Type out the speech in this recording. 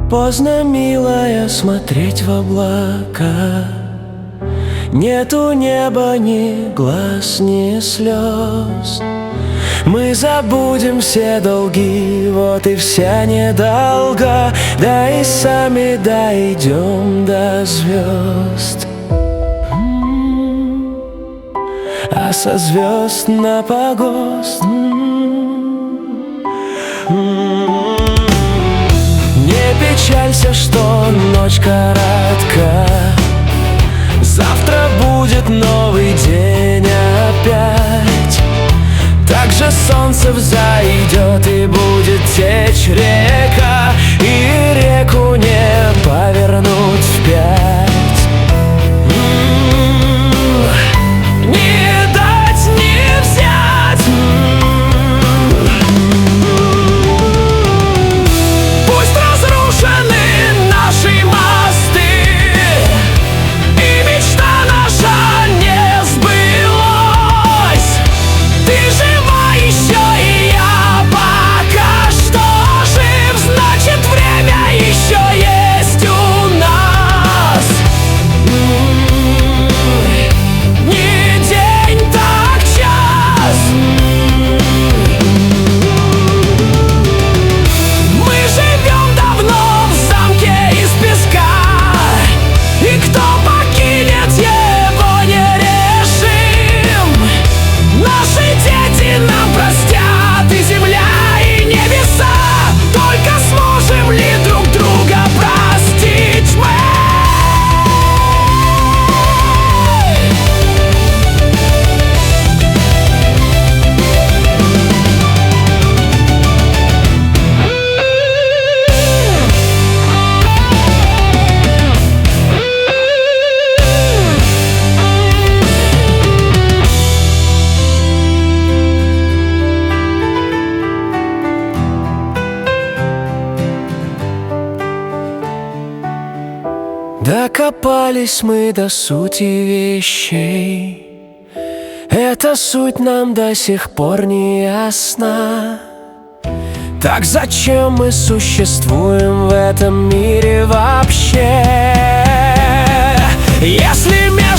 Поздно, милая, смотреть в облака. Нету неба, ни глаз, ни слез. Мы забудем все долги, вот и вся недолга. Да и сами дойдем до звезд. А со звезд на погост. Не печалься, что ночь коротка. Завтра будет новый день опять. Так же солнце взойдет и будет течь река, и реку не повернуть вспять. Не дать, не взять. Пусть разрушены наши мосты, и мечта наша не сбылась. Ты жива еще, и я пока что жив, значит время еще есть у нас. Не день, так час. Мы живем давно в замке из песка, и кто покинет его, не решим. Наши дети нам простят, и земля, и небеса. Только сможем ли друг друга простить мы? Докопались мы до сути вещей. Эта суть нам до сих пор не ясна. Так зачем мы существуем в этом мире вообще? Если